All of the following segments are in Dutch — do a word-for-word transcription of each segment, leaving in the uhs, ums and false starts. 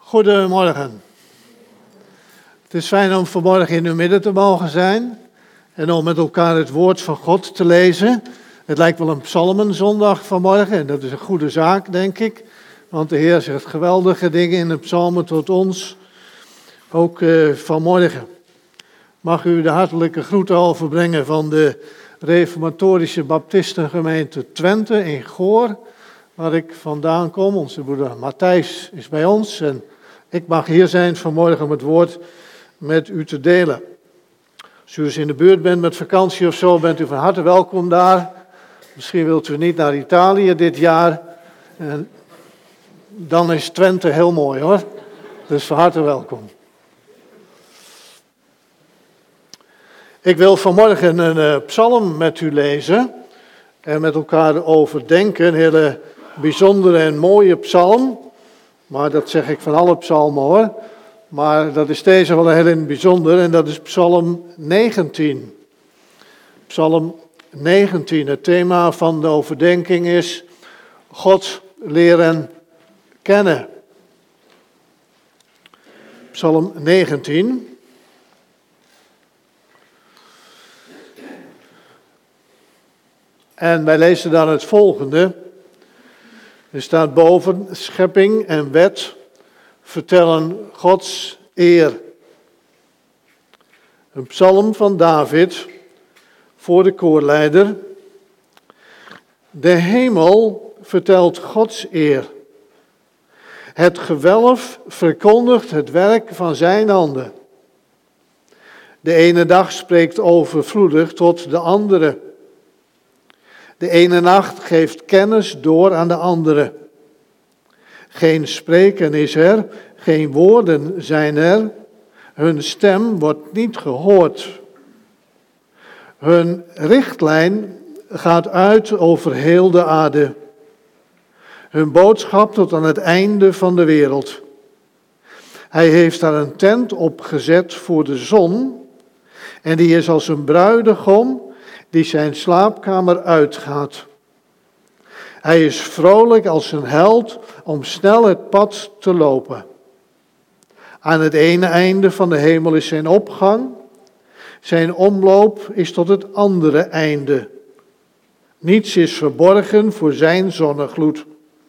Goedemorgen. Het is fijn om vanmorgen in uw midden te mogen zijn en om met elkaar het woord van God te lezen. Het lijkt wel een psalmenzondag vanmorgen en dat is een goede zaak, denk ik. Want de Heer zegt geweldige dingen in de psalmen tot ons, ook uh, vanmorgen. Mag u de hartelijke groeten overbrengen van de Reformatorische Baptistengemeente Twente in Goor, waar ik vandaan kom. Onze broeder Matthijs is bij ons en ik mag hier zijn vanmorgen om het woord met u te delen. Als u dus in de buurt bent met vakantie of zo, bent u van harte welkom daar. Misschien wilt u niet naar Italië dit jaar. En dan is Twente heel mooi hoor. Dus van harte welkom. Ik wil vanmorgen een uh, psalm met u lezen en met elkaar overdenken. Een hele bijzondere en mooie psalm. Maar dat zeg ik van alle psalmen hoor. Maar dat is deze wel een heel bijzonder en dat is psalm negentien. Psalm negentien, het thema van de overdenking is God leren kennen. Psalm negentien. En wij lezen dan het volgende. Er staat boven, schepping en wet vertellen Gods eer. Een psalm van David voor de koorleider. De hemel vertelt Gods eer. Het gewelf verkondigt het werk van zijn handen. De ene dag spreekt overvloedig tot de andere. De ene nacht geeft kennis door aan de andere. Geen spreken is er, geen woorden zijn er. Hun stem wordt niet gehoord. Hun richtlijn gaat uit over heel de aarde. Hun boodschap tot aan het einde van de wereld. Hij heeft daar een tent opgezet voor de zon. En die is als een bruidegom die zijn slaapkamer uitgaat. Hij is vrolijk als een held om snel het pad te lopen. Aan het ene einde van de hemel is zijn opgang. Zijn omloop is tot het andere einde. Niets is verborgen voor zijn zonnegloed.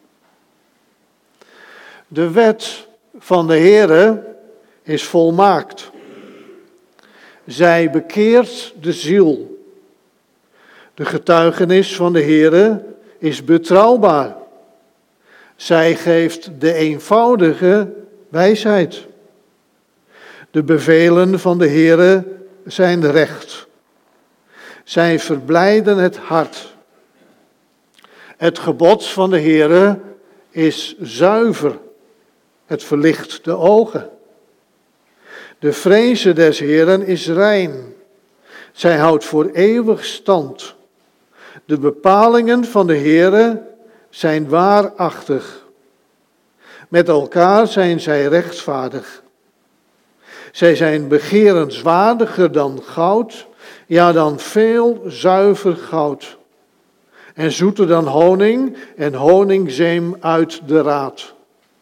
De wet van de Heere is volmaakt. Zij bekeert de ziel. De getuigenis van de Heere is betrouwbaar. Zij geeft de eenvoudige wijsheid. De bevelen van de Heere zijn recht. Zij verblijden het hart. Het gebod van de Heere is zuiver. Het verlicht de ogen. De vreze des Heeren is rein. Zij houdt voor eeuwig stand. De bepalingen van de Heere zijn waarachtig. Met elkaar zijn zij rechtvaardig. Zij zijn begerenswaardiger dan goud, ja dan veel zuiver goud. En zoeter dan honing en honingzeem uit de raad.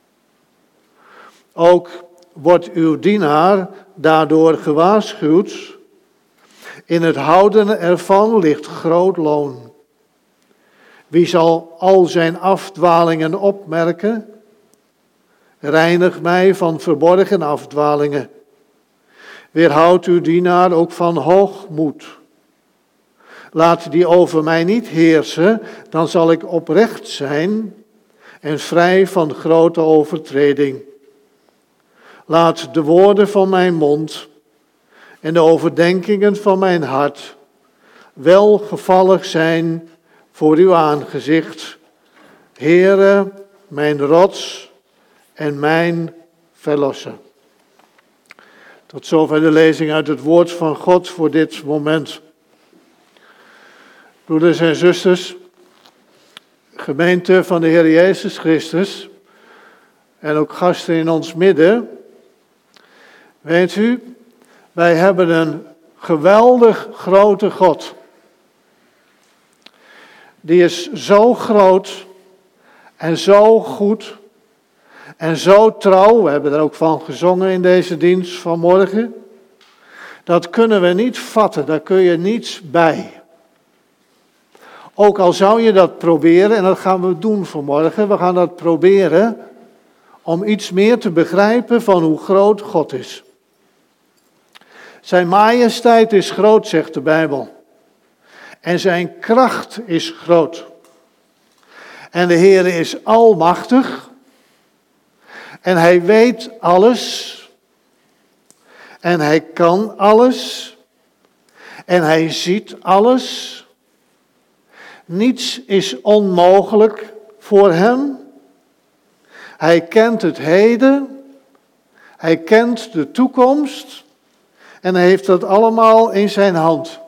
Ook wordt uw dienaar daardoor gewaarschuwd. In het houden ervan ligt groot loon. Wie zal al zijn afdwalingen opmerken? Reinig mij van verborgen afdwalingen. Weerhoud uw dienaar ook van hoogmoed. Laat die over mij niet heersen, dan zal ik oprecht zijn en vrij van grote overtreding. Laat de woorden van mijn mond en de overdenkingen van mijn hart welgevallig zijn voor uw aangezicht, Heere, mijn rots en mijn verlosser. Tot zover de lezing uit het woord van God voor dit moment. Broeders en zusters, gemeente van de Heer Jezus Christus en ook gasten in ons midden. Weet u, wij hebben een geweldig grote God. Die is zo groot en zo goed En zo trouw, we hebben er ook van gezongen in deze dienst vanmorgen, dat kunnen we niet vatten, daar kun je niets bij. Ook al zou je dat proberen, en dat gaan we doen vanmorgen, we gaan dat proberen om iets meer te begrijpen van hoe groot God is. Zijn majesteit is groot, zegt de Bijbel. En zijn kracht is groot. En de Heer is almachtig. En hij weet alles. En hij kan alles. En hij ziet alles. Niets is onmogelijk voor hem. Hij kent het heden. Hij kent de toekomst. En hij heeft dat allemaal in zijn hand.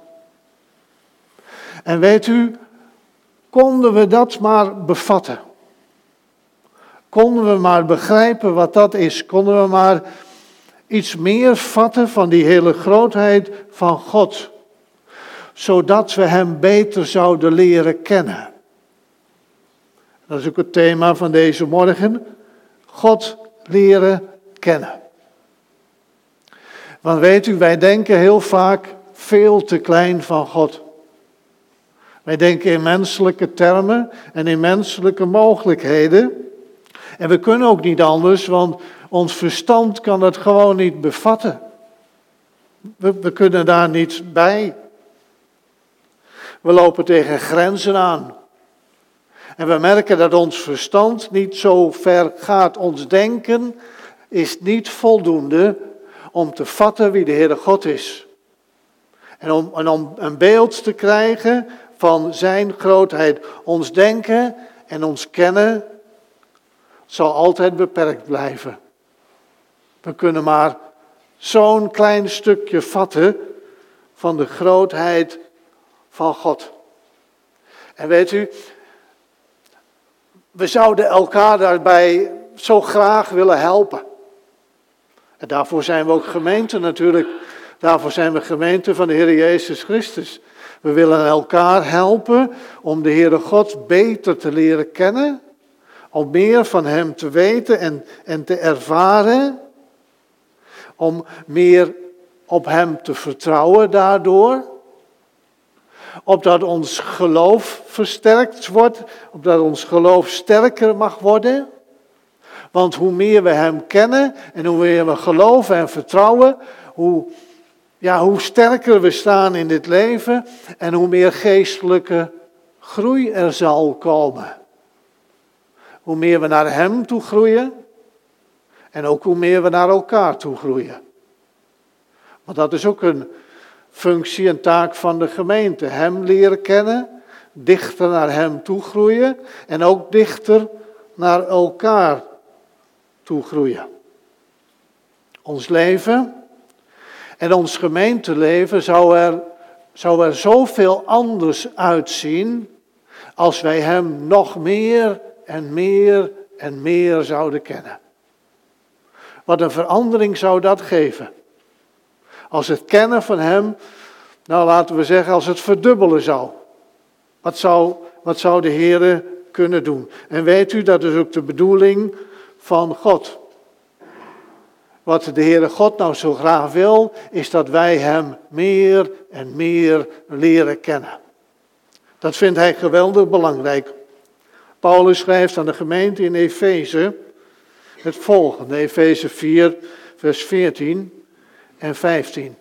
En weet u, konden we dat maar bevatten. Konden we maar begrijpen wat dat is. Konden we maar iets meer vatten van die hele grootheid van God. Zodat we hem beter zouden leren kennen. Dat is ook het thema van deze morgen. God leren kennen. Want weet u, wij denken heel vaak veel te klein van God. Wij denken in menselijke termen en in menselijke mogelijkheden. En we kunnen ook niet anders, want ons verstand kan het gewoon niet bevatten. We, we kunnen daar niet bij. We lopen tegen grenzen aan. En we merken dat ons verstand niet zo ver gaat. Ons denken is niet voldoende om te vatten wie de Heere God is. En om, en om een beeld te krijgen van zijn grootheid. Ons denken en ons kennen zal altijd beperkt blijven. We kunnen maar zo'n klein stukje vatten van de grootheid van God. En weet u, we zouden elkaar daarbij zo graag willen helpen. En daarvoor zijn we ook gemeente natuurlijk. Daarvoor zijn we gemeente van de Heer Jezus Christus. We willen elkaar helpen om de Heere God beter te leren kennen. Om meer van hem te weten en, en te ervaren. Om meer op hem te vertrouwen daardoor. Opdat ons geloof versterkt wordt. Opdat ons geloof sterker mag worden. Want hoe meer we hem kennen en hoe meer we geloven en vertrouwen, hoe, ja, hoe sterker we staan in dit leven en hoe meer geestelijke groei er zal komen. Hoe meer we naar hem toe groeien en ook hoe meer we naar elkaar toe groeien. Want dat is ook een functie en taak van de gemeente. Hem leren kennen, dichter naar hem toe groeien en ook dichter naar elkaar toe groeien. Ons leven en ons gemeenteleven zou er, zou er zoveel anders uitzien als wij hem nog meer en meer en meer zouden kennen. Wat een verandering zou dat geven. Als het kennen van hem, nou laten we zeggen, als het verdubbelen zou. Wat zou, wat zou de Heere kunnen doen? En weet u, dat is ook de bedoeling van God. Wat de Heere God nou zo graag wil, is dat wij hem meer en meer leren kennen. Dat vindt hij geweldig belangrijk. Paulus schrijft aan de gemeente in Efeze het volgende, Efeze vier, vers veertien en vijftien.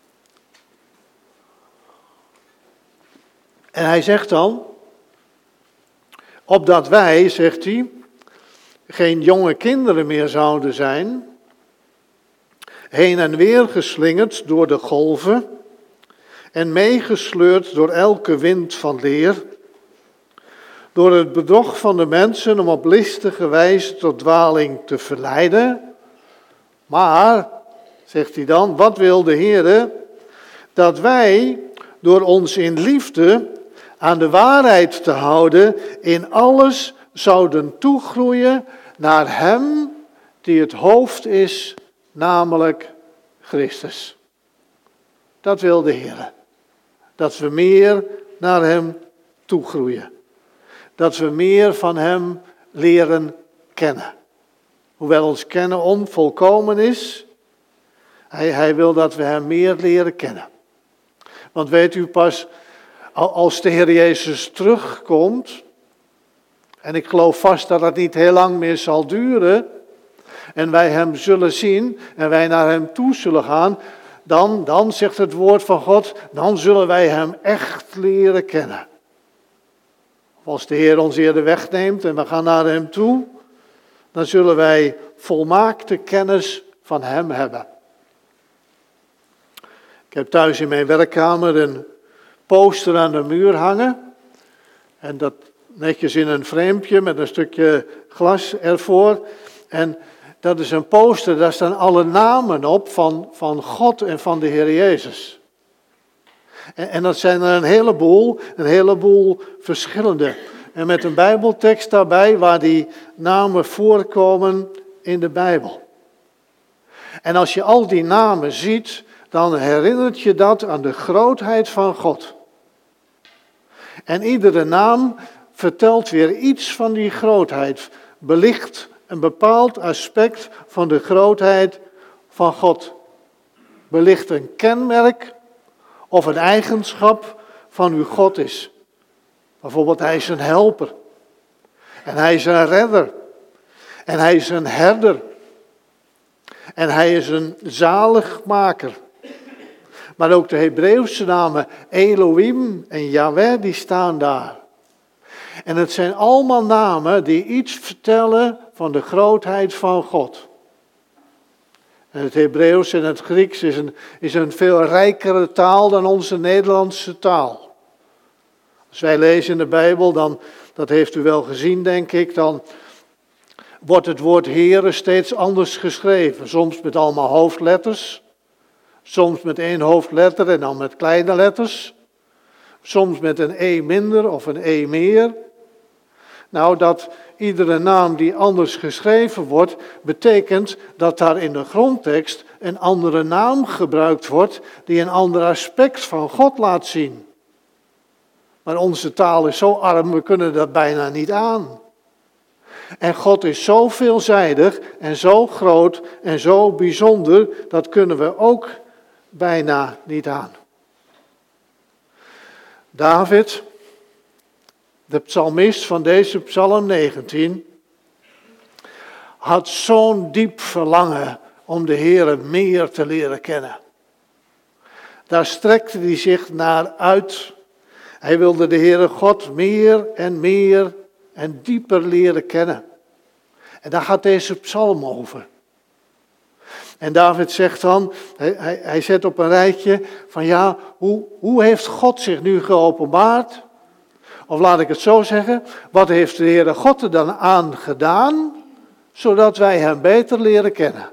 En hij zegt dan, opdat wij, zegt hij, geen jonge kinderen meer zouden zijn, heen en weer geslingerd door de golven en meegesleurd door elke wind van leer, door het bedrog van de mensen om op listige wijze tot dwaling te verleiden. Maar, zegt hij dan, wat wil de Heere? Dat wij door ons in liefde aan de waarheid te houden, in alles zouden toegroeien naar hem die het hoofd is, namelijk Christus. Dat wil de Heer. Dat we meer naar hem toegroeien. Dat we meer van hem leren kennen. hoewel ons kennen onvolkomen is, hij, hij wil dat we hem meer leren kennen. Want weet u, pas als de Heer Jezus terugkomt, en ik geloof vast dat het niet heel lang meer zal duren, en wij hem zullen zien en wij naar hem toe zullen gaan, dan, dan zegt het woord van God, dan zullen wij hem echt leren kennen. Of als de Heer ons eerder wegneemt en we gaan naar hem toe, dan zullen wij volmaakte kennis van hem hebben. Ik heb thuis in mijn werkkamer een poster aan de muur hangen. En dat netjes in een framepje met een stukje glas ervoor. En dat is een poster, daar staan alle namen op van, van God en van de Heer Jezus. En, en dat zijn er een heleboel, een heleboel verschillende. En met een Bijbeltekst daarbij waar die namen voorkomen in de Bijbel. En als je al die namen ziet, dan herinnert je dat aan de grootheid van God. En iedere naam vertelt weer iets van die grootheid, belicht een bepaald aspect van de grootheid van God. Belicht een kenmerk of een eigenschap van wie God is. Bijvoorbeeld, hij is een helper. En hij is een redder. En hij is een herder. En hij is een zaligmaker. Maar ook de Hebreeuwse namen Elohim en Yahweh, die staan daar. En het zijn allemaal namen die iets vertellen van de grootheid van God. En het Hebreeuws en het Grieks is een, is een veel rijkere taal dan onze Nederlandse taal. Als wij lezen in de Bijbel, dan, dat heeft u wel gezien denk ik, dan wordt het woord Heere steeds anders geschreven. Soms met allemaal hoofdletters, soms met één hoofdletter en dan met kleine letters. Soms met een E minder of een E meer. Nou, dat iedere naam die anders geschreven wordt, betekent dat daar in de grondtekst een andere naam gebruikt wordt, die een ander aspect van God laat zien. Maar onze taal is zo arm, we kunnen dat bijna niet aan. En God is zo veelzijdig en zo groot en zo bijzonder, dat kunnen we ook bijna niet aan. David, de psalmist van deze psalm negentien, had zo'n diep verlangen om de Heere meer te leren kennen. Daar strekte hij zich naar uit. Hij wilde de Heere God meer en meer en dieper leren kennen. En daar gaat deze psalm over. En David zegt dan, hij, hij, hij zet op een rijtje van ja, hoe, hoe heeft God zich nu geopenbaard? Of laat ik het zo zeggen, wat heeft de Heere God er dan aan gedaan, zodat wij hem beter leren kennen?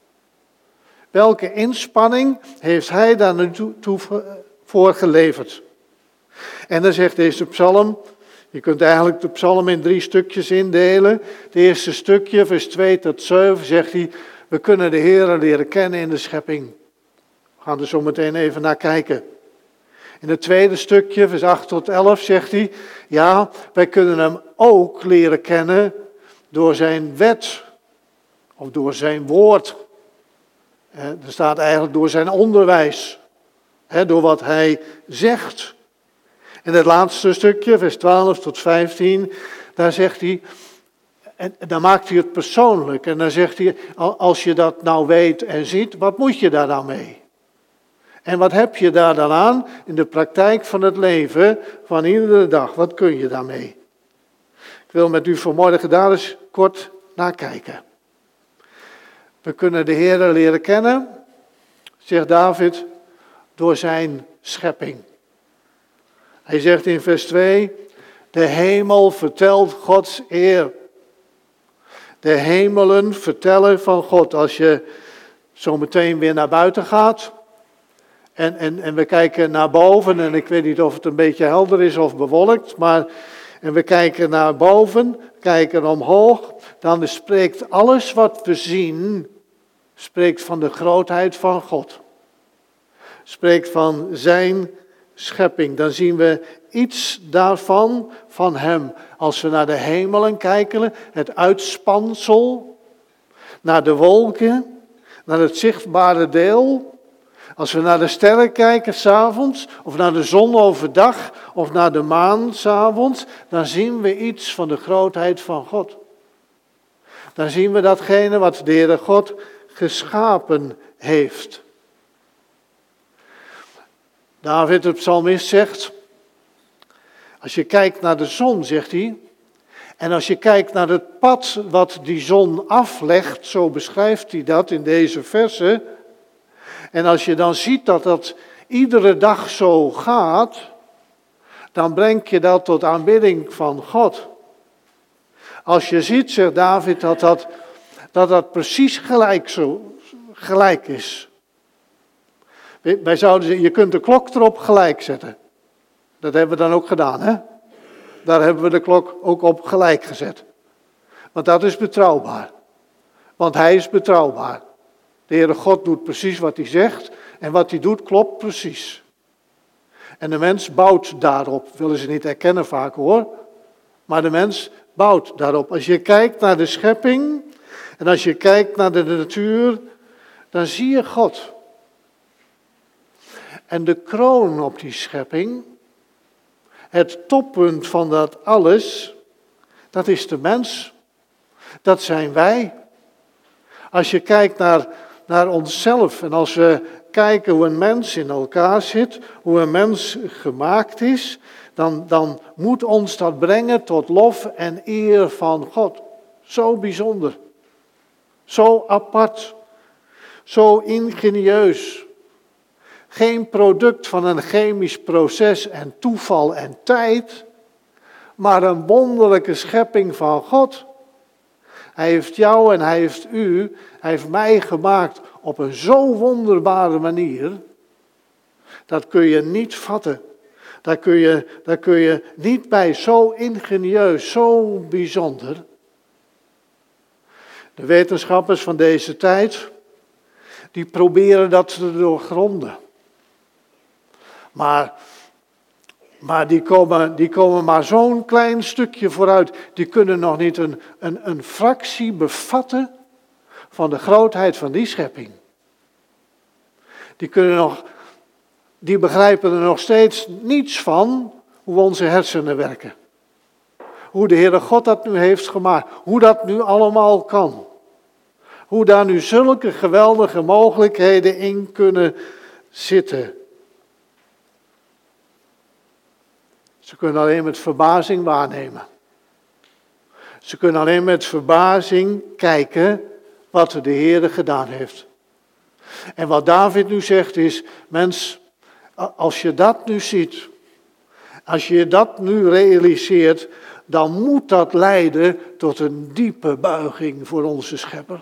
Welke inspanning heeft hij daar naartoe voor geleverd? En dan zegt deze psalm, je kunt eigenlijk de psalm in drie stukjes indelen. Het eerste stukje, vers twee tot zeven, zegt hij, we kunnen de Heere leren kennen in de schepping. We gaan er zo meteen even naar kijken. In het tweede stukje, vers acht tot elf, zegt hij, ja, wij kunnen hem ook leren kennen door zijn wet, of door zijn woord. Er staat eigenlijk door zijn onderwijs, door wat hij zegt. En het laatste stukje, vers twaalf tot vijftien, daar zegt hij, en dan maakt hij het persoonlijk. En dan zegt hij, als je dat nou weet en ziet, wat moet je daar dan mee? En wat heb je daar dan aan in de praktijk van het leven van iedere dag? Wat kun je daarmee? Ik wil met u vanmorgen daar eens kort naar kijken. We kunnen de Heere leren kennen, zegt David, door zijn schepping. Hij zegt in vers twee, de hemel vertelt Gods eer. De hemelen vertellen van God. Als je zo meteen weer naar buiten gaat en, en, en we kijken naar boven, en ik weet niet of het een beetje helder is of bewolkt, maar en we kijken naar boven, kijken omhoog, dan spreekt alles wat we zien, spreekt van de grootheid van God. Spreekt van zijn schepping. Dan zien we iets daarvan, van hem. Als we naar de hemelen kijken, het uitspansel, naar de wolken, naar het zichtbare deel. Als we naar de sterren kijken 's avonds, of naar de zon overdag, of naar de maan 's avonds, dan zien we iets van de grootheid van God. Dan zien we datgene wat de Heere God geschapen heeft. David, de psalmist, zegt, als je kijkt naar de zon, zegt hij, en als je kijkt naar het pad wat die zon aflegt, zo beschrijft hij dat in deze verse, en als je dan ziet dat dat iedere dag zo gaat, dan breng je dat tot aanbidding van God. Als je ziet, zegt David, dat dat, dat, dat precies gelijk, zo, gelijk is. Wij zouden zeggen, je kunt de klok erop gelijk zetten. Dat hebben we dan ook gedaan, hè? Daar hebben we de klok ook op gelijk gezet. Want dat is betrouwbaar. Want hij is betrouwbaar. De Heere God doet precies wat hij zegt. En wat hij doet klopt precies. En de mens bouwt daarop. Willen ze niet erkennen vaak hoor. Maar de mens bouwt daarop. Als je kijkt naar de schepping. En als je kijkt naar de natuur. Dan zie je God. En de kroon op die schepping. Het toppunt van dat alles. Dat is de mens. Dat zijn wij. Als je kijkt naar, naar onszelf en als we kijken hoe een mens in elkaar zit, hoe een mens gemaakt is, dan, dan moet ons dat brengen tot lof en eer van God. Zo bijzonder, zo apart, zo ingenieus. Geen product van een chemisch proces en toeval en tijd, maar een wonderlijke schepping van God. Hij heeft jou en hij heeft u, hij heeft mij gemaakt op een zo wonderbare manier. Dat kun je niet vatten. Daar kun je, daar kun je niet bij, zo ingenieus, zo bijzonder. De wetenschappers van deze tijd, die proberen dat te doorgronden. Maar, maar die, komen, die komen maar zo'n klein stukje vooruit. Die kunnen nog niet een, een, een fractie bevatten van de grootheid van die schepping. Die, kunnen nog, die begrijpen er nog steeds niets van hoe onze hersenen werken. Hoe de Heere God dat nu heeft gemaakt. Hoe dat nu allemaal kan. Hoe daar nu zulke geweldige mogelijkheden in kunnen zitten. Ze kunnen alleen met verbazing waarnemen. Ze kunnen alleen met verbazing kijken wat de Heere gedaan heeft. En wat David nu zegt is, mens, als je dat nu ziet, als je dat nu realiseert, dan moet dat leiden tot een diepe buiging voor onze Schepper.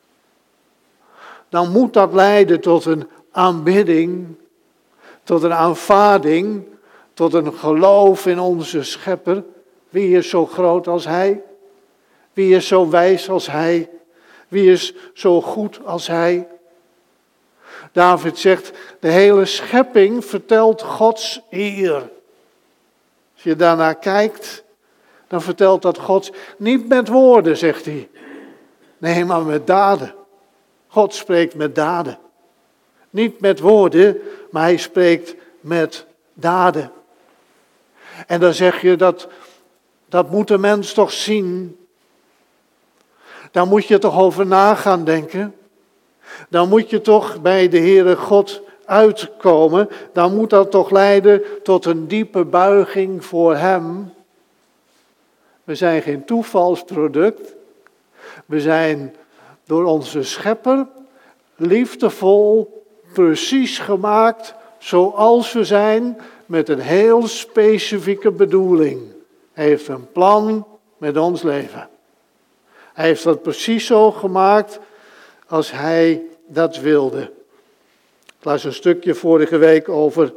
Dan moet dat leiden tot een aanbidding, tot een aanvaarding, tot een geloof in onze Schepper. Wie is zo groot als Hij? Wie is zo wijs als Hij? Wie is zo goed als Hij? David zegt, de hele schepping vertelt Gods eer. Als je daarnaar kijkt, dan vertelt dat Gods, niet met woorden, zegt hij. Nee, maar met daden. God spreekt met daden. Niet met woorden, maar hij spreekt met daden. En dan zeg je, dat, dat moet de mens toch zien. Daar moet je toch over na gaan denken. Dan moet je toch bij de Heere God uitkomen. Dan moet dat toch leiden tot een diepe buiging voor Hem. We zijn geen toevalsproduct. We zijn door onze Schepper liefdevol, precies gemaakt, zoals we zijn, met een heel specifieke bedoeling. Hij heeft een plan met ons leven. Hij heeft dat precies zo gemaakt als hij dat wilde. Ik las een stukje vorige week over,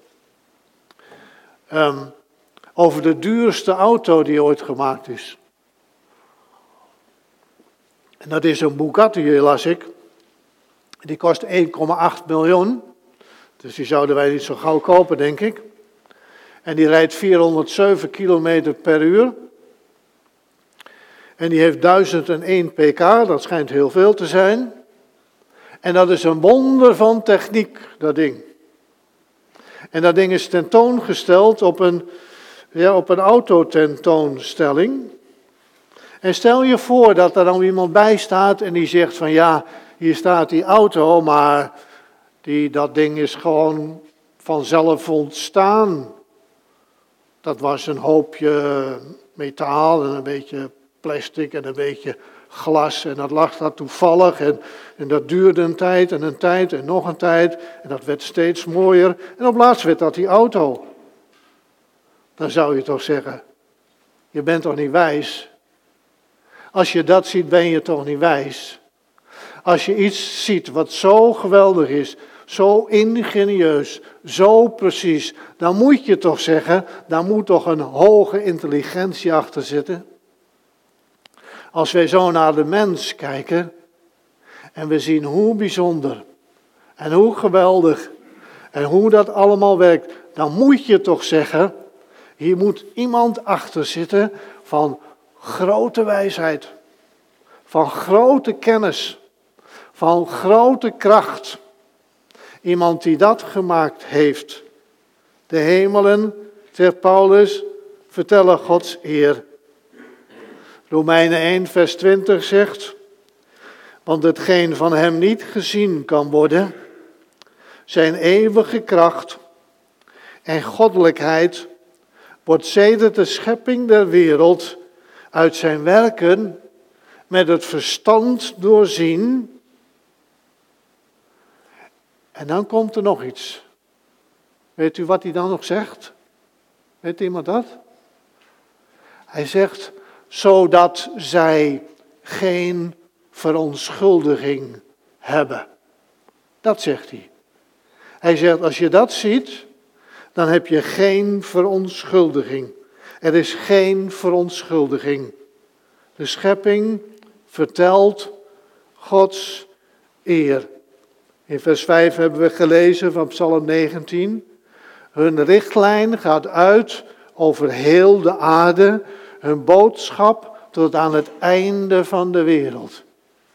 um, over de duurste auto die ooit gemaakt is. En dat is een Bugatti, las ik. Die kost één komma acht miljoen. Dus die zouden wij niet zo gauw kopen, denk ik. En die rijdt vierhonderdzeven kilometer per uur. En die heeft duizend één pk, dat schijnt heel veel te zijn. En dat is een wonder van techniek, dat ding. En dat ding is tentoongesteld op een, ja, op een autotentoonstelling. En stel je voor dat er dan iemand bij staat en die zegt van ja, hier staat die auto, maar die, dat ding is gewoon vanzelf ontstaan. Dat was een hoopje metaal en een beetje plastic en een beetje glas en dat lag daar toevallig en, en dat duurde een tijd en een tijd en nog een tijd en dat werd steeds mooier en op laatst werd dat die auto. Dan zou je toch zeggen, je bent toch niet wijs? Als je dat ziet, ben je toch niet wijs? Als je iets ziet wat zo geweldig is, zo ingenieus, zo precies, dan moet je toch zeggen, daar moet toch een hoge intelligentie achter zitten? Als wij zo naar de mens kijken en we zien hoe bijzonder en hoe geweldig en hoe dat allemaal werkt, dan moet je toch zeggen, hier moet iemand achter zitten van grote wijsheid, van grote kennis, van grote kracht. Iemand die dat gemaakt heeft. De hemelen, zegt Paulus, vertellen Gods eer. Romeinen één vers twintig zegt, want hetgeen van hem niet gezien kan worden, zijn eeuwige kracht en goddelijkheid, wordt sedert de schepping der wereld uit zijn werken met het verstand doorzien. En dan komt er nog iets. Weet u wat hij dan nog zegt? Weet iemand dat? Hij zegt, zodat zij geen verontschuldiging hebben. Dat zegt hij. Hij zegt, als je dat ziet, dan heb je geen verontschuldiging. Er is geen verontschuldiging. De schepping vertelt Gods eer. In vers vijf hebben we gelezen van Psalm negentien. Hun richtlijn gaat uit over heel de aarde. Hun boodschap tot aan het einde van de wereld.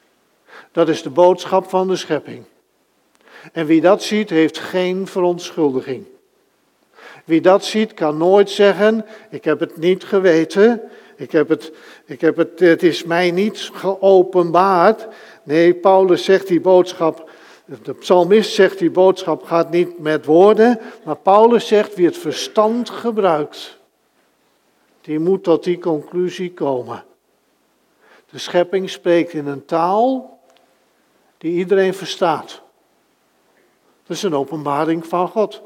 Dat is de boodschap van de schepping. En wie dat ziet, heeft geen verontschuldiging. Wie dat ziet, kan nooit zeggen, ik heb het niet geweten. Ik heb het, ik heb het, het is mij niet geopenbaard. Nee, Paulus zegt die boodschap, de psalmist zegt die boodschap gaat niet met woorden. Maar Paulus zegt, wie het verstand gebruikt, die moet tot die conclusie komen. De schepping spreekt in een taal die iedereen verstaat. Dat is een openbaring van God.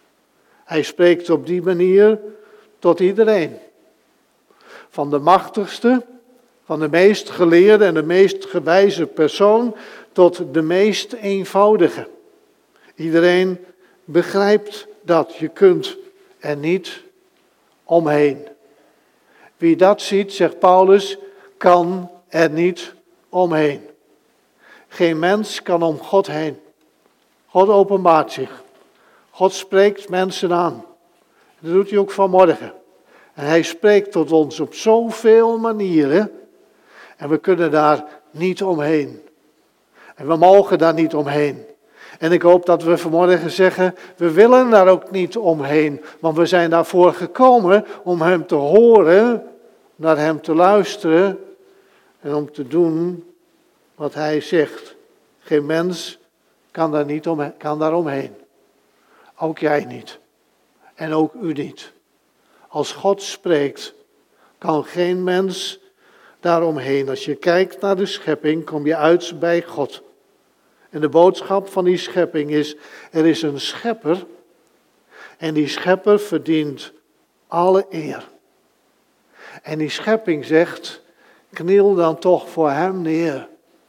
Hij spreekt op die manier tot iedereen. Van de machtigste, van de meest geleerde en de meest gewijze persoon tot de meest eenvoudige. Iedereen begrijpt dat. Je kunt er niet omheen. Wie dat ziet, zegt Paulus, kan er niet omheen. Geen mens kan om God heen. God openbaart zich. God spreekt mensen aan. Dat doet hij ook vanmorgen. En hij spreekt tot ons op zoveel manieren. En we kunnen daar niet omheen. En we mogen daar niet omheen. En ik hoop dat we vanmorgen zeggen, we willen daar ook niet omheen. Want we zijn daarvoor gekomen om hem te horen, naar hem te luisteren en om te doen wat hij zegt. Geen mens kan daar, niet om, kan daar omheen. Ook jij niet. En ook u niet. Als God spreekt, kan geen mens daaromheen. Als je kijkt naar de schepping, kom je uit bij God. En de boodschap van die schepping is, er is een schepper. En die schepper verdient alle eer. En die schepping zegt, kniel dan toch voor hem neer.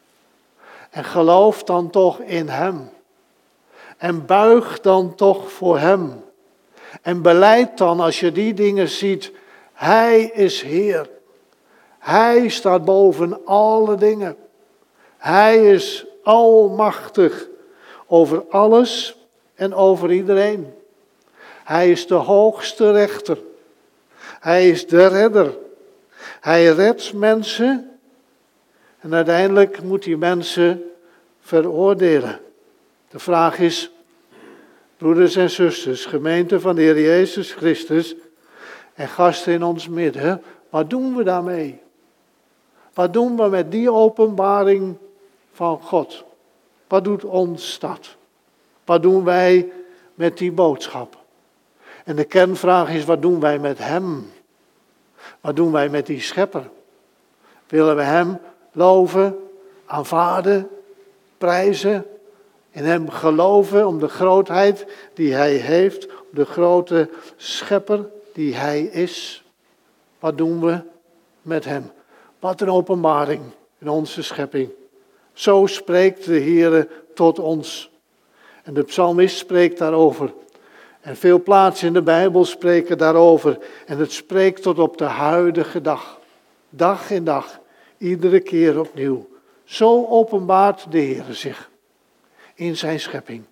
En geloof dan toch in hem. En buig dan toch voor hem. En belijd dan als je die dingen ziet, hij is Heer. Hij staat boven alle dingen. Hij is almachtig over alles en over iedereen. Hij is de hoogste rechter. Hij is de redder. Hij redt mensen en uiteindelijk moet hij mensen veroordelen. De vraag is, broeders en zusters, gemeente van de Heer Jezus Christus en gasten in ons midden, wat doen we daarmee? Wat doen we met die openbaring van God? Wat doet ons dat? Wat doen wij met die boodschap? En de kernvraag is, wat doen wij met hem? Wat doen wij met die schepper? Willen we hem loven, aanvaarden, prijzen, in hem geloven om de grootheid die hij heeft, om de grote schepper die hij is? Wat doen we met hem? Wat een openbaring in onze schepping. Zo spreekt de Heere tot ons. En de psalmist spreekt daarover. En veel plaatsen in de Bijbel spreken daarover. En het spreekt tot op de huidige dag. Dag in dag. Iedere keer opnieuw. Zo openbaart de Heere zich. In zijn schepping.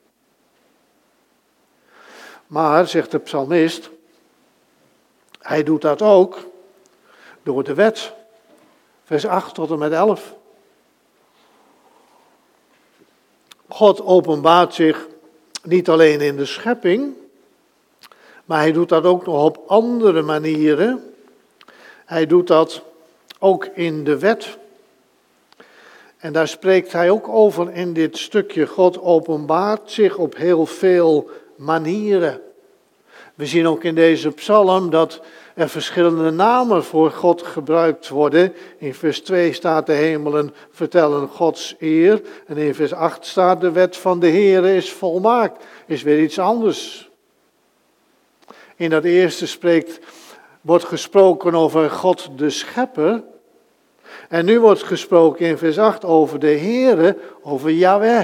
Maar, zegt de psalmist. Hij doet dat ook. Door de wet. Vers acht tot en met elf. God openbaart zich niet alleen in de schepping, maar hij doet dat ook nog op andere manieren. Hij doet dat ook in de wet. En daar spreekt hij ook over in dit stukje. God openbaart zich op heel veel manieren. We zien ook in deze psalm dat er verschillende namen voor God gebruikt worden. In vers twee staat de hemelen vertellen Gods eer. En in vers acht staat de wet van de Heere is volmaakt. Is weer iets anders. In dat eerste spreekt, wordt gesproken over God de schepper. En nu wordt gesproken in vers acht over de Heere, over Yahweh.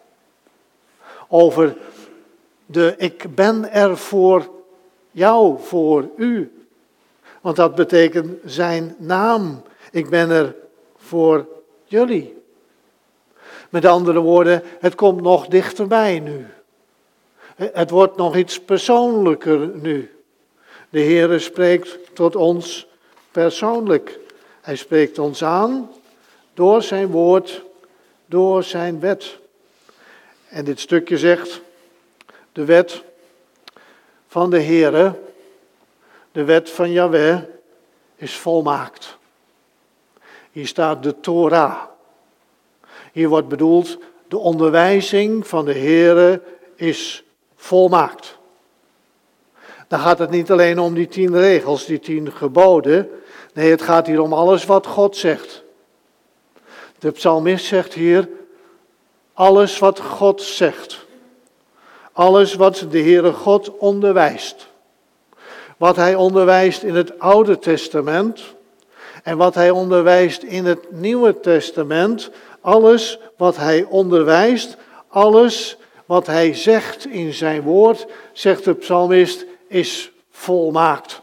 Over de ik ben er voor jou, voor u. Want dat betekent zijn naam. Ik ben er voor jullie. Met andere woorden, het komt nog dichterbij nu. Het wordt nog iets persoonlijker nu. De Heere spreekt tot ons persoonlijk. Hij spreekt ons aan door zijn woord, door zijn wet. En dit stukje zegt, de wet van de Heere, de wet van Yahweh, is volmaakt. Hier staat de Torah. Hier wordt bedoeld, de onderwijzing van de Heere is volmaakt. Dan gaat het niet alleen om die tien regels, die tien geboden. Nee, het gaat hier om alles wat God zegt. De psalmist zegt hier, alles wat God zegt. Alles wat de Heere God onderwijst. Wat hij onderwijst in het Oude Testament en wat hij onderwijst in het Nieuwe Testament. Alles wat hij onderwijst, alles wat hij zegt in zijn woord, zegt de psalmist, is volmaakt.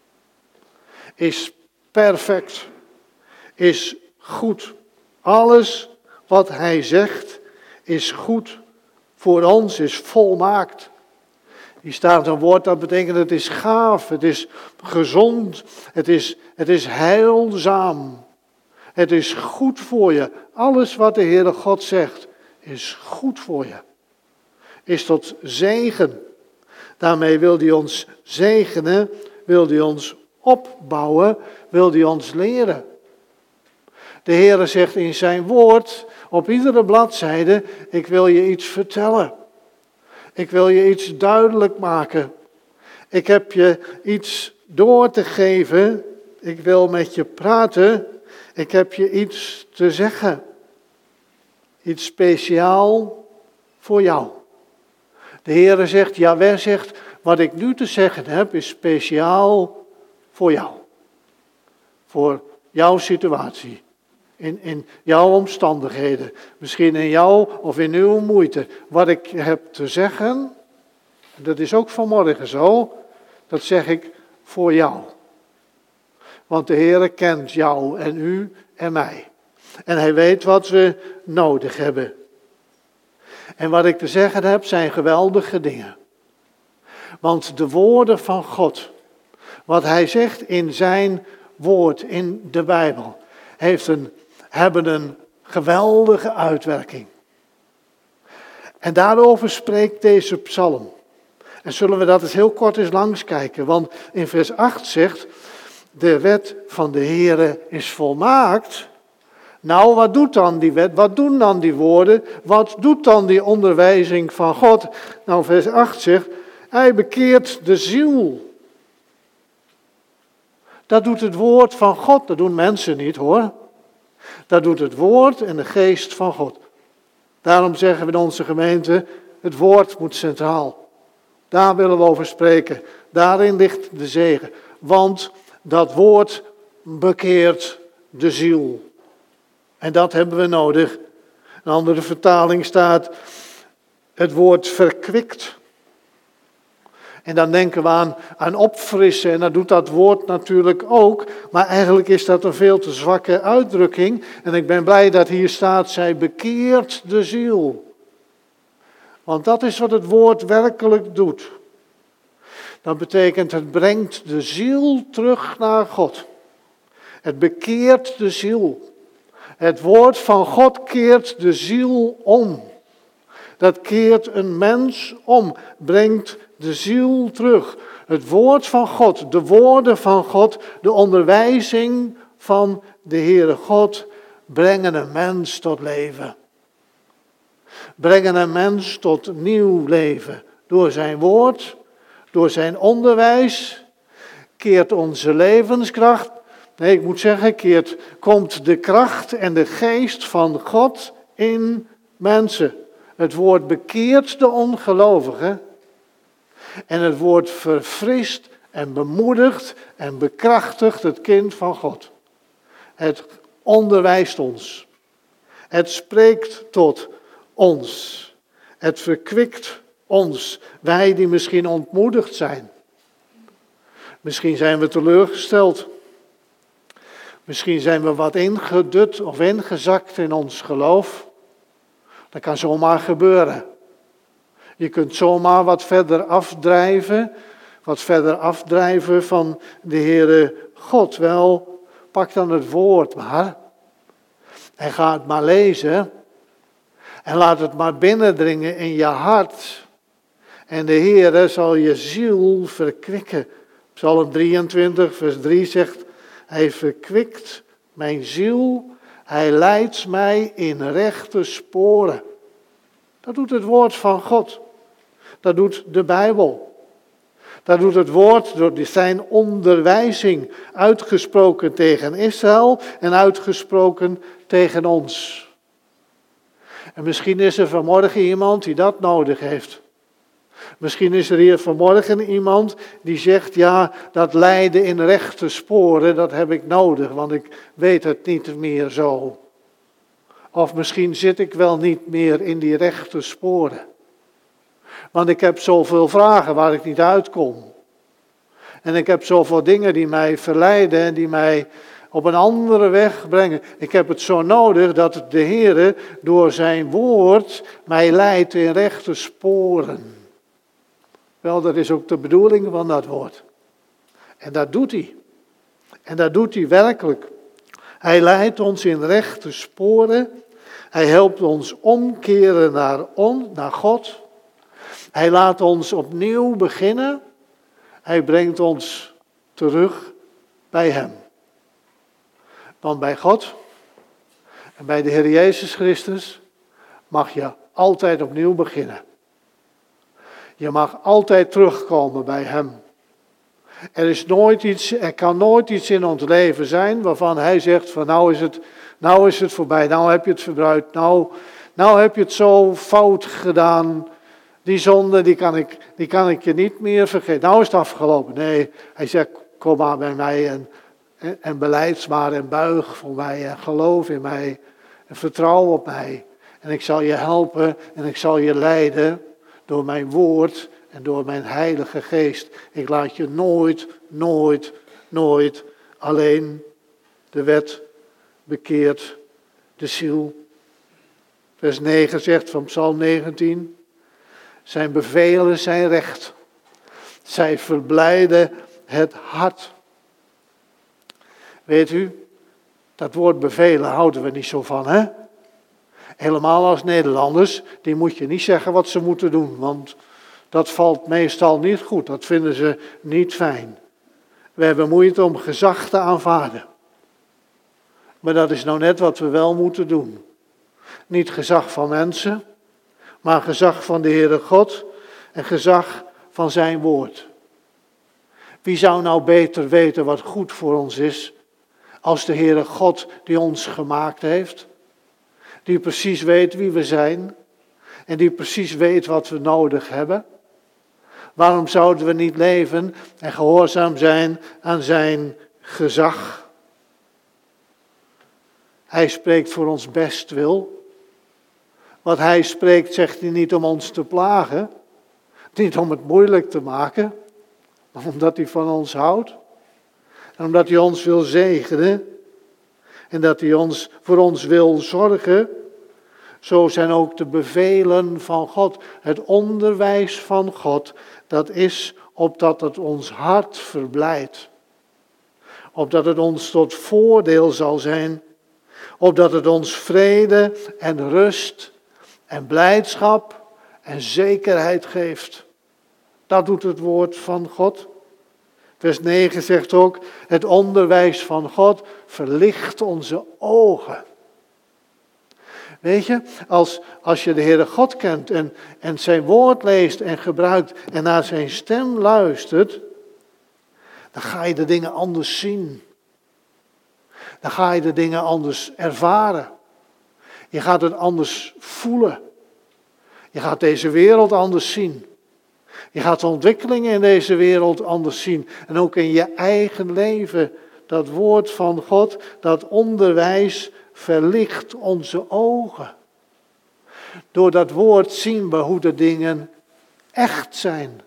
Is perfect. Is goed. Alles wat hij zegt is goed. Voor ons is volmaakt. Hier staat een woord dat betekent het is gaaf, het is gezond, het is, het is heilzaam. Het is goed voor je. Alles wat de Heere God zegt is goed voor je. Is tot zegen. Daarmee wil hij ons zegenen, wil hij ons opbouwen, wil hij ons leren. De Heere zegt in zijn woord, op iedere bladzijde, ik wil je iets vertellen. Ik wil je iets duidelijk maken. Ik heb je iets door te geven. Ik wil met je praten. Ik heb je iets te zeggen. Iets speciaal voor jou. De Heere zegt, Yahweh zegt, wat ik nu te zeggen heb is speciaal voor jou. Voor jouw situatie. In, in jouw omstandigheden. Misschien in jou of in uw moeite. Wat ik heb te zeggen, dat is ook vanmorgen zo, dat zeg ik voor jou. Want de Heere kent jou en u en mij. En hij weet wat we nodig hebben. En wat ik te zeggen heb zijn geweldige dingen. Want de woorden van God, wat hij zegt in zijn woord in de Bijbel heeft een, hebben een geweldige uitwerking. En daarover spreekt deze psalm. En zullen we dat eens heel kort eens langskijken. Want in vers acht zegt, de wet van de Heere is volmaakt. Nou, wat doet dan die wet? Wat doen dan die woorden? Wat doet dan die onderwijzing van God? Nou, vers acht zegt, hij bekeert de ziel. Dat doet het woord van God, dat doen mensen niet hoor. Dat doet het woord en de geest van God. Daarom zeggen we in onze gemeente, het woord moet centraal. Daar willen we over spreken. Daarin ligt de zegen. Want dat woord bekeert de ziel. En dat hebben we nodig. Een andere vertaling staat, het woord verkwikt. En dan denken we aan, aan opfrissen en dat doet dat woord natuurlijk ook. Maar eigenlijk is dat een veel te zwakke uitdrukking. En ik ben blij dat hier staat, zij bekeert de ziel. Want dat is wat het woord werkelijk doet. Dat betekent, het brengt de ziel terug naar God. Het bekeert de ziel. Het woord van God keert de ziel om. Dat keert een mens om, brengt de ziel terug. Het woord van God, de woorden van God, de onderwijzing van de Heere God brengen een mens tot leven. Brengen een mens tot nieuw leven. Door zijn woord, door zijn onderwijs, keert onze levenskracht. Nee, ik moet zeggen, keert, komt de kracht en de geest van God in mensen. Het woord bekeert de ongelovigen. En het woord verfrist en bemoedigt en bekrachtigt het kind van God. Het onderwijst ons. Het spreekt tot ons. Het verkwikt ons. Wij die misschien ontmoedigd zijn. Misschien zijn we teleurgesteld. Misschien zijn we wat ingedut of ingezakt in ons geloof. Dat kan zomaar gebeuren. Je kunt zomaar wat verder afdrijven, wat verder afdrijven van de Heere God. Wel, pak dan het woord maar en ga het maar lezen en laat het maar binnendringen in je hart. En de Heere zal je ziel verkwikken. Psalm drieëntwintig vers drie zegt, hij verkwikt mijn ziel, hij leidt mij in rechte sporen. Dat doet het woord van God. Dat doet de Bijbel. Dat doet het woord door zijn onderwijzing, uitgesproken tegen Israël en uitgesproken tegen ons. En misschien is er vanmorgen iemand die dat nodig heeft. Misschien is er hier vanmorgen iemand die zegt, ja, dat lijden in rechte sporen, dat heb ik nodig, want ik weet het niet meer zo. Of misschien zit ik wel niet meer in die rechte sporen. Want ik heb zoveel vragen waar ik niet uitkom. En ik heb zoveel dingen die mij verleiden en die mij op een andere weg brengen. Ik heb het zo nodig dat de Heere door zijn woord mij leidt in rechte sporen. Wel, dat is ook de bedoeling van dat woord. En dat doet hij. En dat doet hij werkelijk. Hij leidt ons in rechte sporen. Hij helpt ons omkeren naar, on, naar God. Hij laat ons opnieuw beginnen. Hij brengt ons terug bij hem. Want bij God en bij de Heer Jezus Christus mag je altijd opnieuw beginnen. Je mag altijd terugkomen bij hem. Er is nooit iets, er kan nooit iets in ons leven zijn waarvan hij zegt van nou is het, nou is het voorbij, nou heb je het verbruikt, nou, nou heb je het zo fout gedaan. Die zonde, die kan, ik, die kan ik je niet meer vergeten. Nou is het afgelopen. Nee, hij zegt, kom maar bij mij en, en, en belijd maar en buig voor mij en geloof in mij en vertrouw op mij. En ik zal je helpen en ik zal je leiden door mijn woord en door mijn heilige geest. Ik laat je nooit, nooit, nooit alleen. De wet bekeert de ziel. Vers negen zegt van Psalm negentien. Zijn bevelen zijn recht. Zij verblijden het hart. Weet u, dat woord bevelen houden we niet zo van, hè? Helemaal als Nederlanders, die moet je niet zeggen wat ze moeten doen, want dat valt meestal niet goed. Dat vinden ze niet fijn. We hebben moeite om gezag te aanvaarden. Maar dat is nou net wat we wel moeten doen. Niet gezag van mensen, maar gezag van de Heere God en gezag van zijn woord. Wie zou nou beter weten wat goed voor ons is, als de Heere God die ons gemaakt heeft? Die precies weet wie we zijn en die precies weet wat we nodig hebben. Waarom zouden we niet leven en gehoorzaam zijn aan zijn gezag? Hij spreekt voor ons bestwil. Wat hij spreekt zegt hij niet om ons te plagen, niet om het moeilijk te maken, maar omdat hij van ons houdt. En omdat hij ons wil zegenen en dat hij ons, voor ons wil zorgen. Zo zijn ook de bevelen van God, het onderwijs van God, dat is opdat het ons hart verblijdt. Opdat het ons tot voordeel zal zijn. Opdat het ons vrede en rust en blijdschap en zekerheid geeft. Dat doet het woord van God. Vers negen zegt ook, het onderwijs van God verlicht onze ogen. Weet je, als, als je de Heere God kent en, en zijn woord leest en gebruikt en naar zijn stem luistert, dan ga je de dingen anders zien. Dan ga je de dingen anders ervaren. Je gaat het anders voelen. Je gaat deze wereld anders zien. Je gaat de ontwikkelingen in deze wereld anders zien. En ook in je eigen leven, dat woord van God, dat onderwijs verlicht onze ogen. Door dat woord zien we hoe de dingen echt zijn.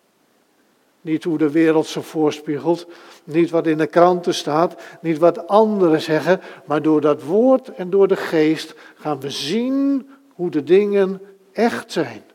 Niet hoe de wereld ze voorspiegelt, niet wat in de kranten staat, niet wat anderen zeggen, maar door dat woord en door de geest gaan we zien hoe de dingen echt zijn.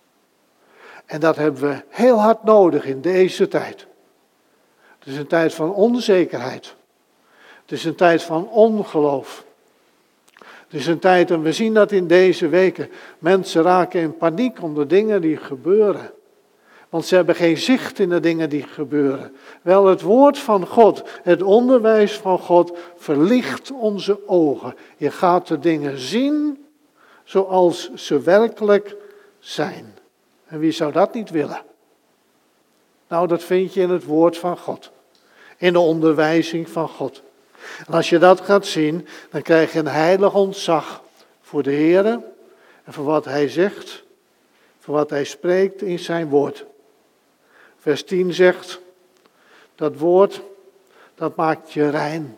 En dat hebben we heel hard nodig in deze tijd. Het is een tijd van onzekerheid. Het is een tijd van ongeloof. Het is een tijd, en we zien dat in deze weken, mensen raken in paniek om de dingen die gebeuren. Want ze hebben geen zicht in de dingen die gebeuren. Wel, het woord van God, het onderwijs van God, verlicht onze ogen. Je gaat de dingen zien zoals ze werkelijk zijn. En wie zou dat niet willen? Nou, dat vind je in het woord van God. In de onderwijzing van God. En als je dat gaat zien, dan krijg je een heilig ontzag voor de Heer en voor wat hij zegt, voor wat hij spreekt in zijn woord. Vers tien zegt, dat woord, dat maakt je rein.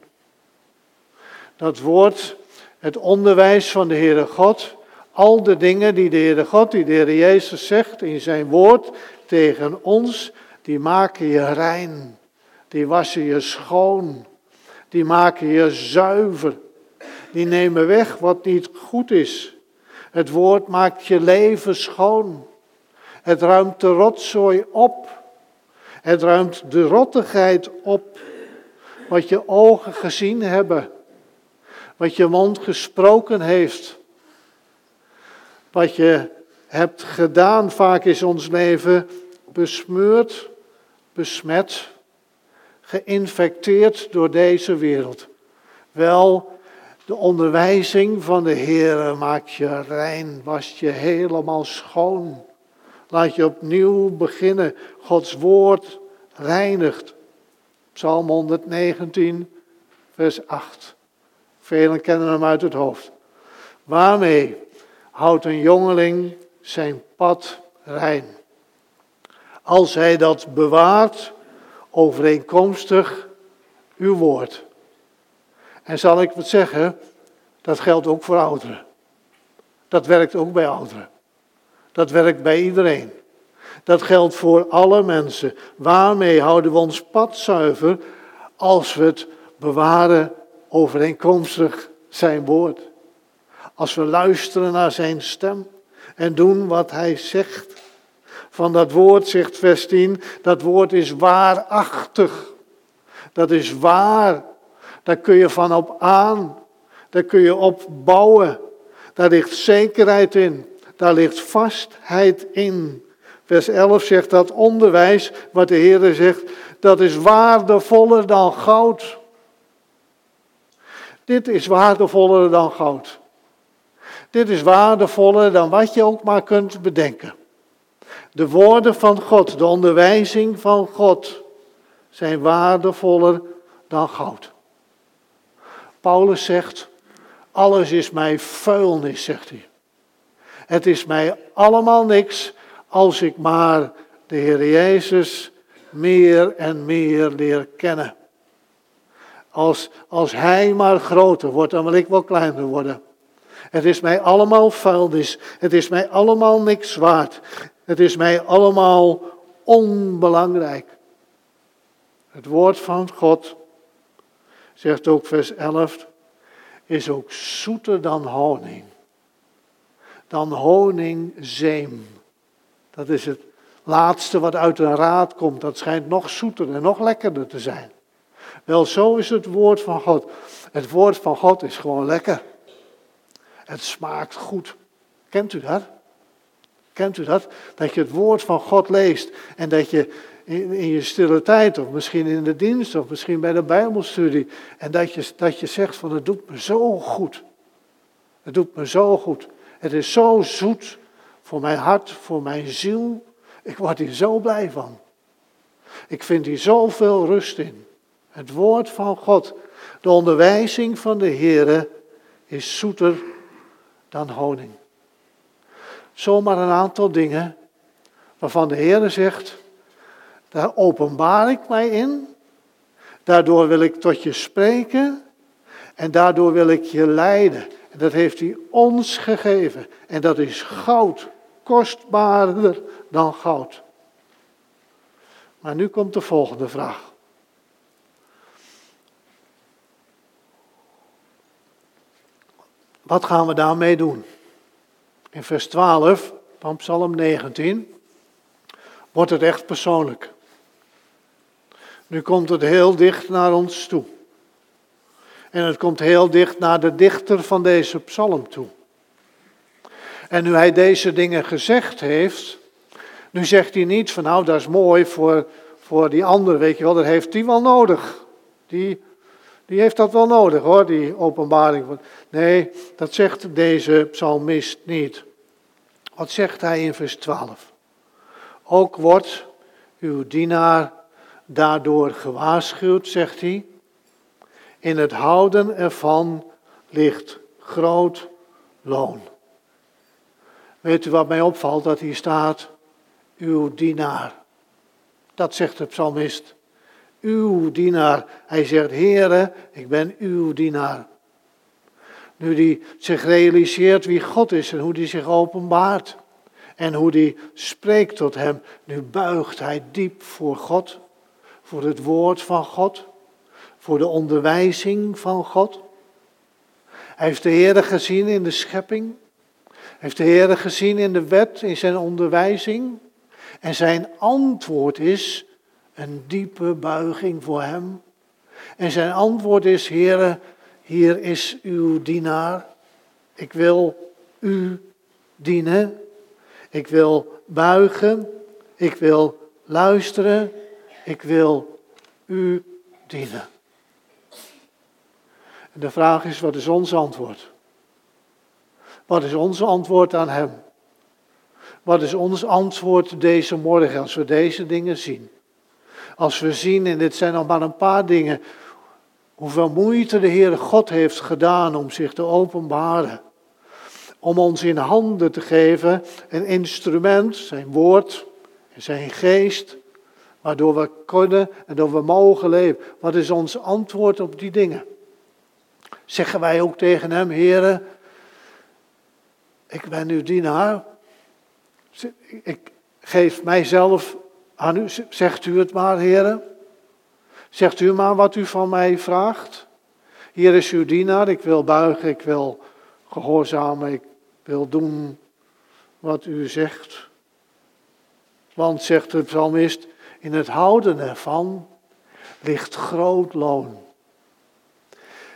Dat woord, het onderwijs van de Heere God, al de dingen die de Heere God, die de Heere Jezus zegt in zijn woord tegen ons, die maken je rein. Die wassen je schoon. Die maken je zuiver. Die nemen weg wat niet goed is. Het woord maakt je leven schoon. Het ruimt de rotzooi op. Het ruimt de rottigheid op. Wat je ogen gezien hebben. Wat je mond gesproken heeft. Wat je hebt gedaan, vaak is ons leven besmeurd, besmet, geïnfecteerd door deze wereld. Wel, de onderwijzing van de Heer maakt je rein, wast je helemaal schoon. Laat je opnieuw beginnen. Gods woord reinigt. Psalm honderdnegentien, vers acht. Velen kennen hem uit het hoofd. Waarmee houdt een jongeling zijn pad rein? Als hij dat bewaart, overeenkomstig uw woord. En zal ik wat zeggen, dat geldt ook voor ouderen. Dat werkt ook bij ouderen. Dat werkt bij iedereen. Dat geldt voor alle mensen. Waarmee houden we ons pad zuiver als we het bewaren overeenkomstig zijn woord? Als we luisteren naar zijn stem en doen wat hij zegt. Van dat woord zegt vers tien, dat woord is waarachtig. Dat is waar. Daar kun je van op aan. Daar kun je op bouwen. Daar ligt zekerheid in. Daar ligt vastheid in. Vers elf zegt dat onderwijs, wat de Heer zegt, dat is waardevoller dan goud. Dit is waardevoller dan goud. Dit is waardevoller dan wat je ook maar kunt bedenken. De woorden van God, de onderwijzing van God, zijn waardevoller dan goud. Paulus zegt, alles is mij vuilnis, zegt hij. Het is mij allemaal niks als ik maar de Heer Jezus meer en meer leer kennen. Als, als Hij maar groter wordt, dan wil ik wel kleiner worden. Het is mij allemaal vuilnis. Het is mij allemaal niks waard. Het is mij allemaal onbelangrijk. Het woord van God, zegt ook vers elf, is ook zoeter dan honing. Dan honingzeem. Dat is het laatste wat uit een raad komt. Dat schijnt nog zoeter en nog lekkerder te zijn. Wel, zo is het woord van God. Het woord van God is gewoon lekker. Het smaakt goed. Kent u dat? Kent u dat? Dat je het woord van God leest en dat je in, in je stille tijd of misschien in de dienst of misschien bij de Bijbelstudie en dat je, dat je zegt van het doet me zo goed. Het doet me zo goed. Het is zo zoet voor mijn hart, voor mijn ziel. Ik word hier zo blij van. Ik vind hier zoveel rust in. Het woord van God, de onderwijzing van de Heere is zoeter dan honing. Zomaar een aantal dingen waarvan de Heere zegt, daar openbaar ik mij in. Daardoor wil ik tot je spreken en daardoor wil ik je leiden. En dat heeft hij ons gegeven. En dat is goud, kostbaarder dan goud. Maar nu komt de volgende vraag. Wat gaan we daarmee doen? In vers twaalf van Psalm negentien wordt het echt persoonlijk. Nu komt het heel dicht naar ons toe. En het komt heel dicht naar de dichter van deze psalm toe. En nu hij deze dingen gezegd heeft, nu zegt hij niet van nou dat is mooi voor, voor die ander, weet je wel, dat heeft die wel nodig. Die, die heeft dat wel nodig hoor, die openbaring. Nee, dat zegt deze psalmist niet. Wat zegt hij in vers twaalf? Ook wordt uw dienaar daardoor gewaarschuwd, zegt hij. In het houden ervan ligt groot loon. Weet u wat mij opvalt? Dat hier staat, uw dienaar. Dat zegt de psalmist. Uw dienaar. Hij zegt, Heere, ik ben uw dienaar. Nu hij zich realiseert wie God is en hoe hij zich openbaart. En hoe hij spreekt tot hem. Nu buigt hij diep voor God. Voor het woord van God. Voor de onderwijzing van God. Hij heeft de Heere gezien in de schepping. Hij heeft de Heere gezien in de wet, in zijn onderwijzing. En zijn antwoord is een diepe buiging voor hem. En zijn antwoord is, Heere, hier is uw dienaar. Ik wil u dienen. Ik wil buigen. Ik wil luisteren. Ik wil u dienen. En de vraag is, wat is ons antwoord? Wat is ons antwoord aan hem? Wat is ons antwoord deze morgen als we deze dingen zien? Als we zien, en dit zijn nog maar een paar dingen, hoeveel moeite de Heere God heeft gedaan om zich te openbaren. Om ons in handen te geven een instrument, zijn woord en zijn geest, waardoor we kunnen en door we mogen leven. Wat is ons antwoord op die dingen? Zeggen wij ook tegen hem, Heere, ik ben uw dienaar. Ik geef mijzelf aan u. Zegt u het maar, Heere. Zegt u maar wat u van mij vraagt. Hier is uw dienaar. Ik wil buigen, ik wil gehoorzamen, ik wil doen wat u zegt. Want, zegt de psalmist, in het houden ervan ligt groot loon.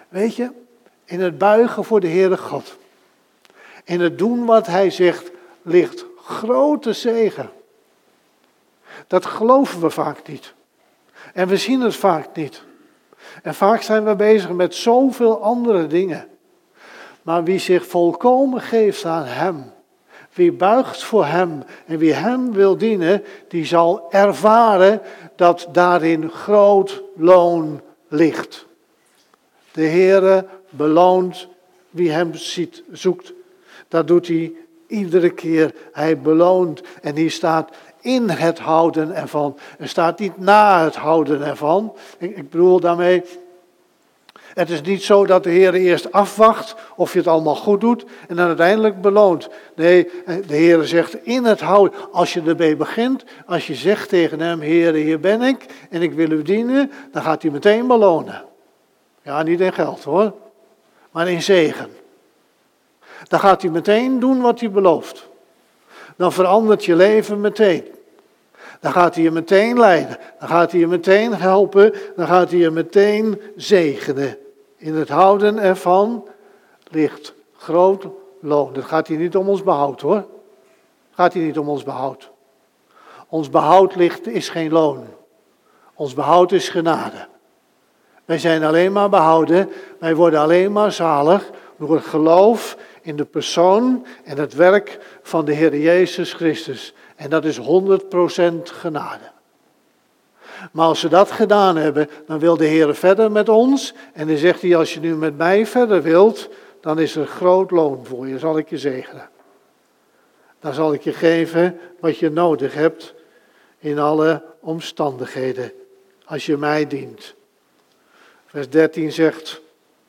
Weet je, in het buigen voor de Heere God, in het doen wat Hij zegt, ligt grote zegen. Dat geloven we vaak niet. En we zien het vaak niet. En vaak zijn we bezig met zoveel andere dingen. Maar wie zich volkomen geeft aan Hem, wie buigt voor Hem en wie Hem wil dienen, die zal ervaren dat daarin groot loon ligt. De Heere beloont wie Hem ziet, zoekt. Dat doet Hij iedere keer. Hij beloont en hier staat in het houden ervan. Er staat niet na het houden ervan. Ik, ik bedoel daarmee, het is niet zo dat de Heer eerst afwacht of je het allemaal goed doet en dan uiteindelijk beloont. Nee, de Heer zegt in het houden, als je ermee begint, als je zegt tegen Hem, Heer, hier ben ik en ik wil U dienen, dan gaat Hij meteen belonen. Ja, niet in geld hoor, maar in zegen. Dan gaat Hij meteen doen wat Hij belooft. Dan verandert je leven meteen. Dan gaat Hij je meteen leiden. Dan gaat Hij je meteen helpen. Dan gaat Hij je meteen zegenen. In het houden ervan ligt groot loon. Dat gaat Hij niet om ons behoud hoor. Gaat Hij niet om ons behoud. Ons behoud ligt, is geen loon. Ons behoud is genade. Wij zijn alleen maar behouden. Wij worden alleen maar zalig door het geloof in de persoon en het werk van de Heer Jezus Christus. En dat is honderd procent genade. Maar als we dat gedaan hebben, dan wil de Heer verder met ons. En dan zegt Hij, als je nu met mij verder wilt, dan is er groot loon voor je. Zal ik je zegenen. Dan zal ik je geven wat je nodig hebt in alle omstandigheden. Als je mij dient. Vers dertien zegt,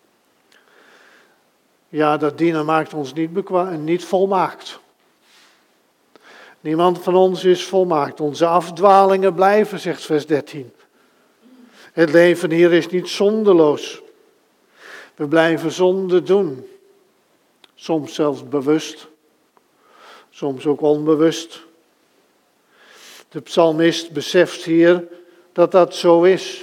ja, dat dienen maakt ons niet, bekwaam, niet volmaakt. Niemand van ons is volmaakt. Onze afdwalingen blijven, zegt vers dertien. Het leven hier is niet zondeloos. We blijven zonde doen. Soms zelfs bewust. Soms ook onbewust. De psalmist beseft hier dat dat zo is.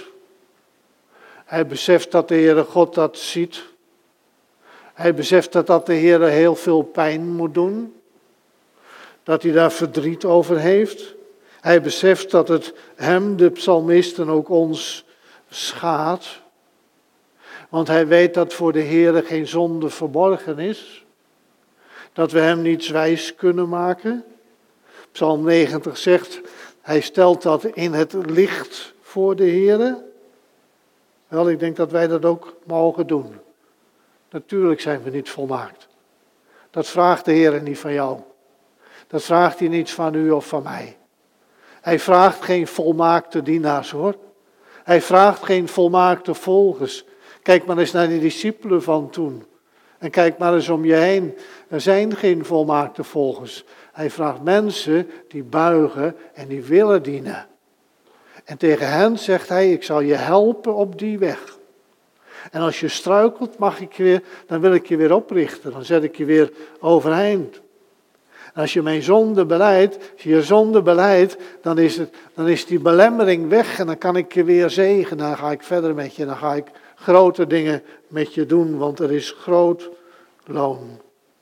Hij beseft dat de Heere God dat ziet. Hij beseft dat dat de Heere heel veel pijn moet doen. Dat hij daar verdriet over heeft. Hij beseft dat het hem, de psalmist, en ook ons schaadt. Want hij weet dat voor de Heere geen zonde verborgen is. Dat we hem niet wijs kunnen maken. Psalm negentig zegt, hij stelt dat in het licht voor de Heere. Wel, ik denk dat wij dat ook mogen doen. Natuurlijk zijn we niet volmaakt. Dat vraagt de Heer niet van jou. Dat vraagt Hij niet van u of van mij. Hij vraagt geen volmaakte dienaars hoor. Hij vraagt geen volmaakte volgers. Kijk maar eens naar de discipelen van toen. En kijk maar eens om je heen. Er zijn geen volmaakte volgers. Hij vraagt mensen die buigen en die willen dienen. En tegen hen zegt hij, ik zal je helpen op die weg. En als je struikelt, mag ik je weer, dan wil ik je weer oprichten. Dan zet ik je weer overeind. En als je mijn zonde beleidt, als je je zonde beleidt, dan is, het, dan is die belemmering weg en dan kan ik je weer zegenen. Dan ga ik verder met je, dan ga ik grote dingen met je doen, want er is groot loon.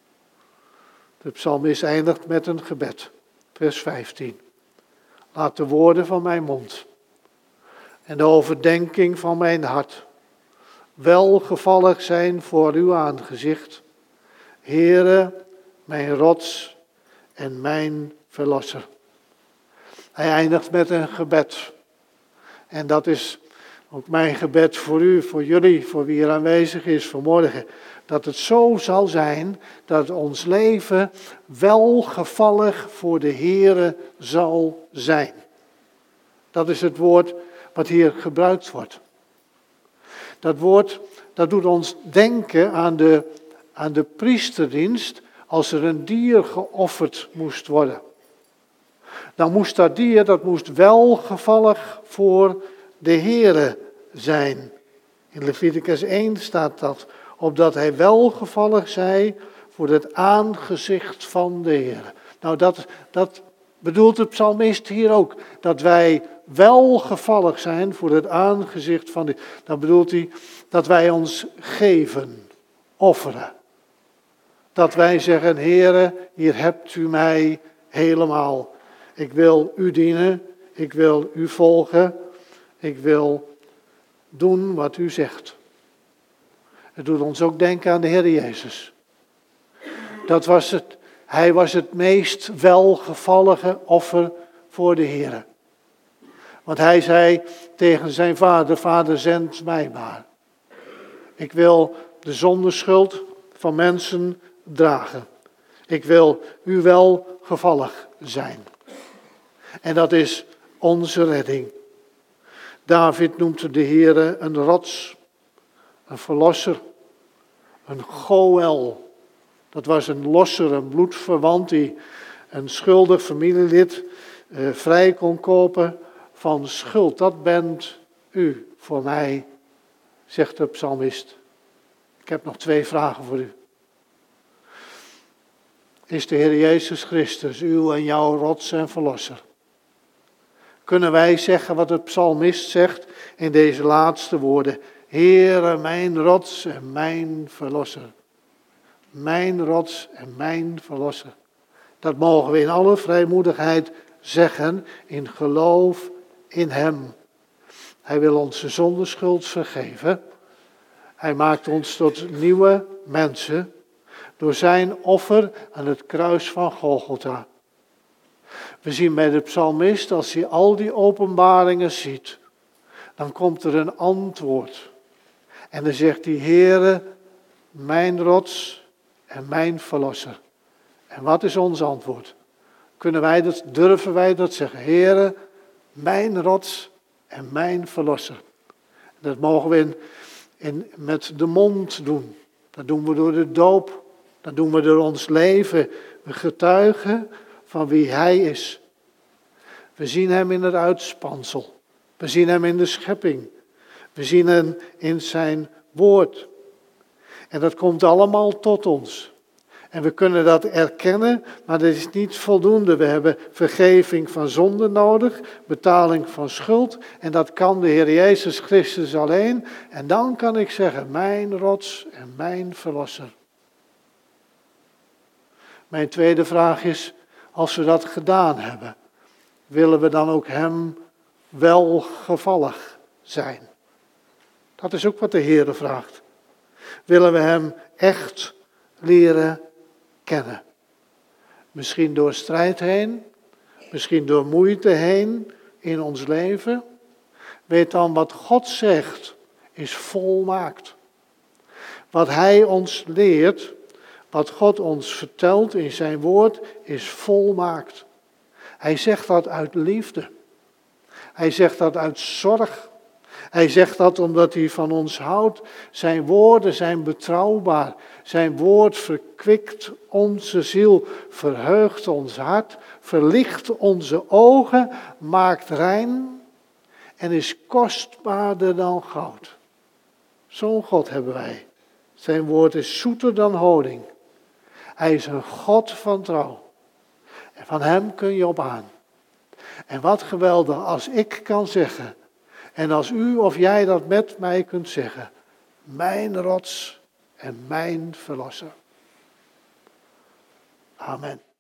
De psalmist eindigt met een gebed, vers vijftien. Laat de woorden van mijn mond en de overdenking van mijn hart welgevallig zijn voor uw aangezicht, Heere, mijn rots en mijn verlosser. Hij eindigt met een gebed. En dat is ook mijn gebed voor u, voor jullie, voor wie er aanwezig is vanmorgen. Dat het zo zal zijn dat ons leven welgevallig voor de Heere zal zijn. Dat is het woord wat hier gebruikt wordt. Dat woord, dat doet ons denken aan de, aan de priesterdienst als er een dier geofferd moest worden. Dan moest dat dier, dat moest welgevallig voor de Heere zijn. In Leviticus één staat dat, opdat hij welgevallig zij voor het aangezicht van de Heere. Nou, dat, dat Bedoelt de psalmist hier ook dat wij welgevallig zijn voor het aangezicht van de... Dan bedoelt hij dat wij ons geven, offeren. Dat wij zeggen, Heere, hier hebt u mij helemaal. Ik wil u dienen, ik wil u volgen, ik wil doen wat u zegt. Het doet ons ook denken aan de Heer Jezus. Dat was het, hij was het meest welgevallige offer voor de Heer. Want hij zei tegen zijn vader, Vader, zend mij maar. Ik wil de zondeschuld van mensen dragen. Ik wil u welgevallig zijn. En dat is onze redding. David noemt de Heere een rots, een verlosser, een Goël. Dat was een losser, een bloedverwant die een schuldig familielid eh, vrij kon kopen van schuld. Dat bent u voor mij, zegt de psalmist. Ik heb nog twee vragen voor u. Is de Heer Jezus Christus uw en jouw rots en verlosser? Kunnen wij zeggen wat de psalmist zegt in deze laatste woorden? Heere, mijn rots en mijn verlosser. Mijn rots en mijn verlosser. Dat mogen we in alle vrijmoedigheid zeggen, in geloof in hem. Hij wil onze zondeschuld vergeven. Hij maakt ons tot nieuwe mensen door zijn offer aan het kruis van Golgotha. We zien bij de psalmist, als hij al die openbaringen ziet, dan komt er een antwoord. En dan zegt hij, Heere, mijn rots en mijn verlosser. En wat is ons antwoord? Kunnen wij dat, durven wij dat zeggen? Heere, mijn rots en mijn verlosser. Dat mogen we in, in, met de mond doen. Dat doen we door de doop. Dat doen we door ons leven. We getuigen van wie hij is. We zien hem in het uitspansel. We zien hem in de schepping. We zien hem in zijn woord. En dat komt allemaal tot ons. En we kunnen dat erkennen, maar dat is niet voldoende. We hebben vergeving van zonde nodig, betaling van schuld. En dat kan de Heer Jezus Christus alleen. En dan kan ik zeggen, mijn rots en mijn verlosser. Mijn tweede vraag is, als we dat gedaan hebben, willen we dan ook hem welgevallig zijn? Dat is ook wat de Heer vraagt. Willen we hem echt leren kennen? Misschien door strijd heen, misschien door moeite heen in ons leven. Weet dan wat God zegt is volmaakt. Wat hij ons leert, wat God ons vertelt in zijn woord, is volmaakt. Hij zegt dat uit liefde. Hij zegt dat uit zorg. Hij zegt dat omdat hij van ons houdt. Zijn woorden zijn betrouwbaar. Zijn woord verkwikt onze ziel, verheugt ons hart, verlicht onze ogen, maakt rein en is kostbaarder dan goud. Zo'n God hebben wij. Zijn woord is zoeter dan honing. Hij is een God van trouw. En van hem kun je op aan. En wat geweldig als ik kan zeggen, en als u of jij dat met mij kunt zeggen, mijn rots en mijn verlosser. Amen.